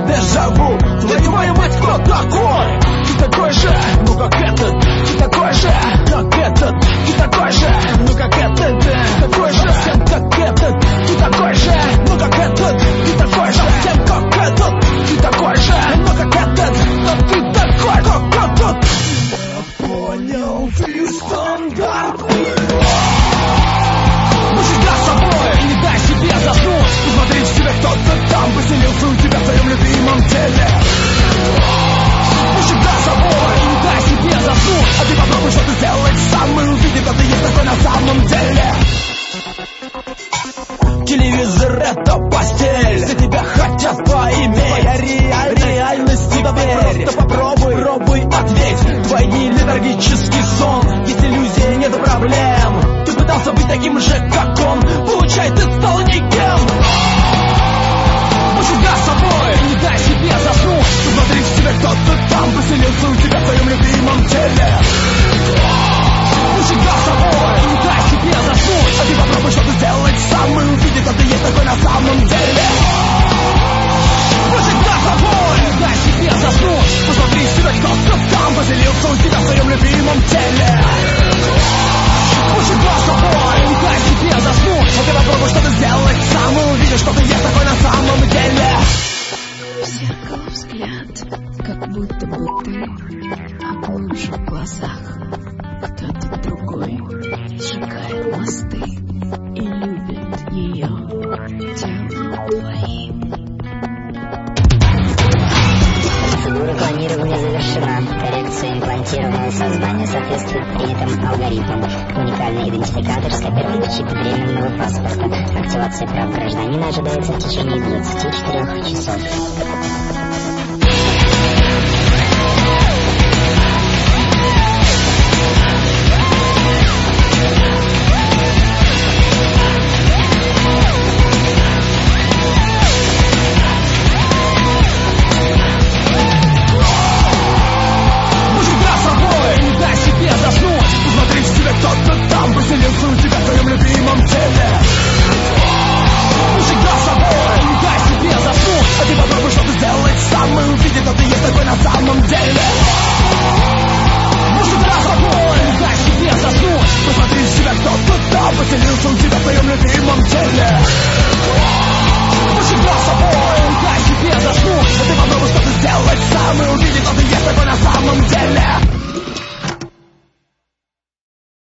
дежаву. Да твою мать, кто такой? Ты такой же, ну как этот. Ты такой же, как этот. Ты такой же, ну как этот. Ты такой же, совсем как этот. Ты такой же, ну как этот. Ты такой же, совсем как этот. Ты такой же, ну как этот. Но ты такой, как этот. Я понял, ты стандарт. Ну всегда с собой, и не дай себе заснуть. Посмотри в себя, кто-то там поселился у тебя в твоем любимом теле. Ну всегда с собой, и не дай себе заснуть. А ты попробуй что-то сделать сам и увиди, кто ты есть такой на самом деле. Телевизор — это постель, все тебя хотят поиметь. Реальность теперь, просто попробуй ответь. Твой нелетаргический сон, есть иллюзия, нет проблем. Ты пытался быть таким же, как он, получай, ты стал никем. Будь всегда с собой, не дай себе заснуть. Посмотри в себя, кто-то там поселился у тебя в твоем любимом теле. Будь всегда с собой, не дай себе заснуть. А ты попробуй что-то сделать сам и увиди, кто ты есть такой на самом деле. Будь всегда с собой, не дай себе заснуть. Посмотри в себя, кто-то там поселился у тебя в твоем любимом теле. Будь всегда с собой, не дай себе заснуть. А ты попробуй что-то сделать сам и увидишь, что ты есть такой на самом деле. В зеркало взгляд, как будто бы ты, а глубже в глазах кто-то другой сжигает мосты и любит ее телом твоим. Процедура клонирования завершена. Коррекция имплантированного сознания соответствует принятым алгоритмам. Уникальный идентификатор скопирован в чип временного паспорта. Активация прав гражданина ожидается в течение 24 часов.